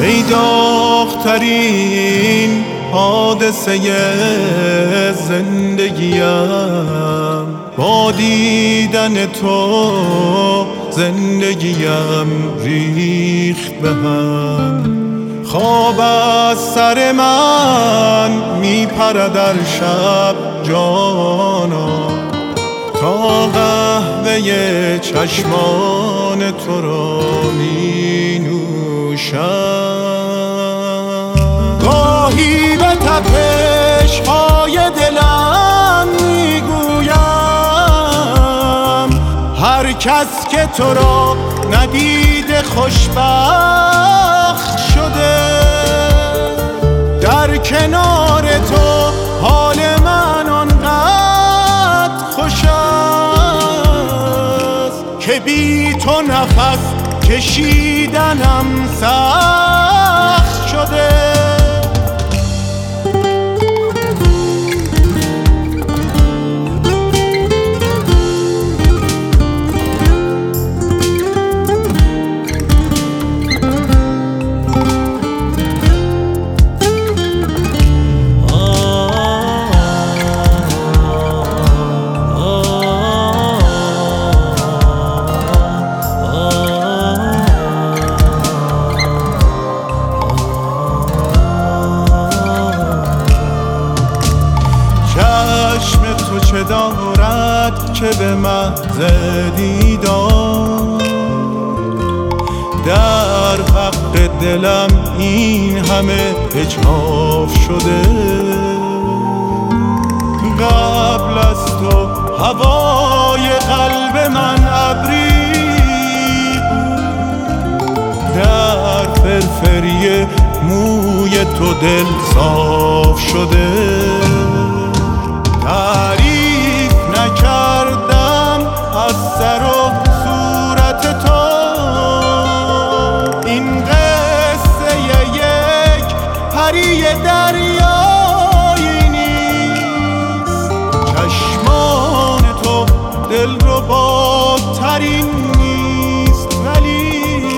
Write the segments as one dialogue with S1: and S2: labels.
S1: ای داغ‌ترین حادثه زندگیم، با دیدن تو زندگیم ریخت به هم. خواب از سر من میپره در شب جانا، تا قهوه چشمان تو را می نوشم. گاهی به تپش های دلم میگویم هر کس که تو را ندیده خوشبخت شده. در کنار تو حال من آنقدر خوش است که بی تو نفس کشیدنم سخت شده. تو چه دارد که به محض دیدار در حق دلم این همه اجحاف شده. قبل از تو هوای قلب من ابری، در فرفری موی تو دل صاف شده. تعریف نکردم از سر و صورت تو، این قصه یک پری دریایی نیست. چشمان تو دلربا ترین نیست، ولی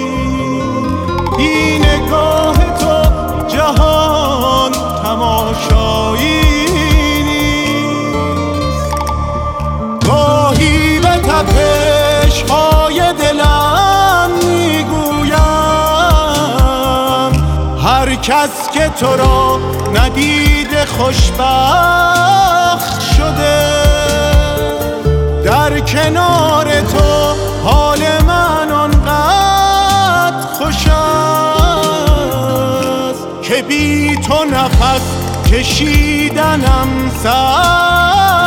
S1: بی نگاه تو جهان تماشایی. تپش های دلم میگویم هر کس که تو را ندیده خوشبخت شده. در کنار تو حال من آنقدر خوش است که بی تو نفس کشیدنم سخت